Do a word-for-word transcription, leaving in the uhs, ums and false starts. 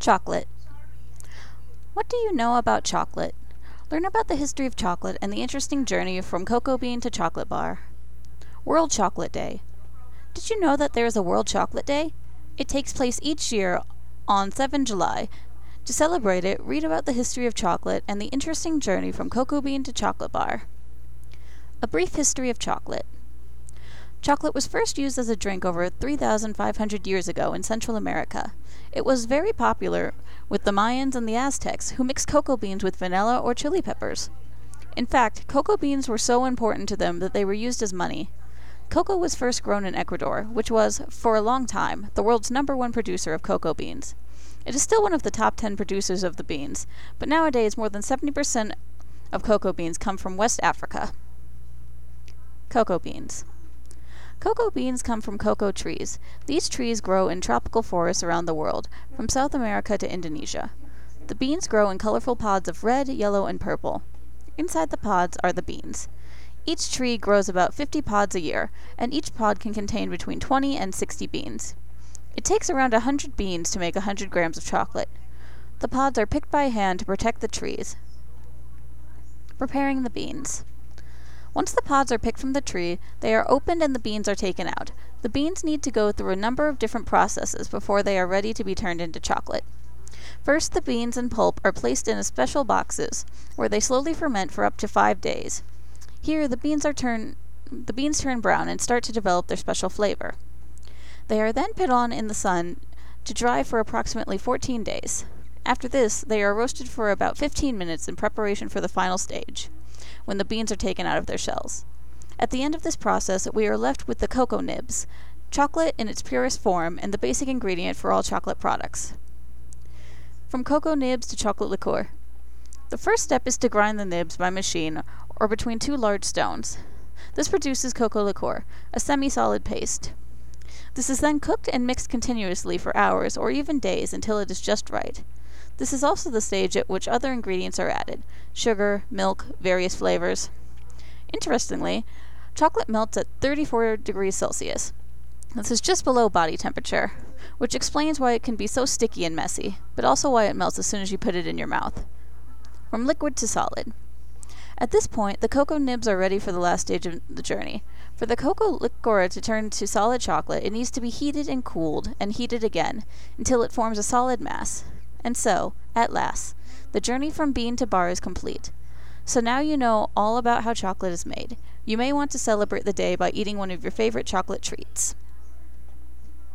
Chocolate. What do you know about chocolate? Learn about the history of chocolate and the interesting journey from cocoa bean to chocolate bar. World Chocolate Day. Did you know that there is a World Chocolate Day? It takes place each year on the seventh of July. To celebrate it, read about the history of chocolate and the interesting journey from cocoa bean to chocolate bar. A brief history of chocolate. Chocolate was first used as a drink over three thousand five hundred years ago in Central America. It was very popular with the Mayans and the Aztecs, who mixed cocoa beans with vanilla or chili peppers. In fact, cocoa beans were so important to them that they were used as money. Cocoa was first grown in Ecuador, which was, for a long time, the world's number one producer of cocoa beans. It is still one of the top ten producers of the beans, but nowadays more than seventy percent of cocoa beans come from West Africa. Cocoa beans. Cocoa beans come from cocoa trees. These trees grow in tropical forests around the world, from South America to Indonesia. The beans grow in colorful pods of red, yellow, and purple. Inside the pods are the beans. Each tree grows about fifty pods a year, and each pod can contain between twenty and sixty beans. It takes around one hundred beans to make one hundred grams of chocolate. The pods are picked by hand to protect the trees. Preparing the beans. Once the pods are picked from the tree, they are opened and the beans are taken out. The beans need to go through a number of different processes before they are ready to be turned into chocolate. First, the beans and pulp are placed in special boxes, where they slowly ferment for up to five days. Here, the beans are turn, the beans turn brown and start to develop their special flavor. They are then put on in the sun to dry for approximately fourteen days. After this, they are roasted for about fifteen minutes in preparation for the final stage, when the beans are taken out of their shells. At the end of this process, we are left with the cocoa nibs, chocolate in its purest form and the basic ingredient for all chocolate products. From cocoa nibs to chocolate liqueur. The first step is to grind the nibs by machine or between two large stones. This produces cocoa liqueur, a semi-solid paste. This is then cooked and mixed continuously for hours or even days until it is just right. This is also the stage at which other ingredients are added: sugar, milk, various flavors. Interestingly, chocolate melts at thirty-four degrees Celsius. This is just below body temperature, which explains why it can be so sticky and messy, but also why it melts as soon as you put it in your mouth. From liquid to solid. At this point, the cocoa nibs are ready for the last stage of the journey. For the cocoa liqueur to turn to solid chocolate, it needs to be heated and cooled, and heated again, until it forms a solid mass. And so, at last, the journey from bean to bar is complete. So now you know all about how chocolate is made. You may want to celebrate the day by eating one of your favorite chocolate treats.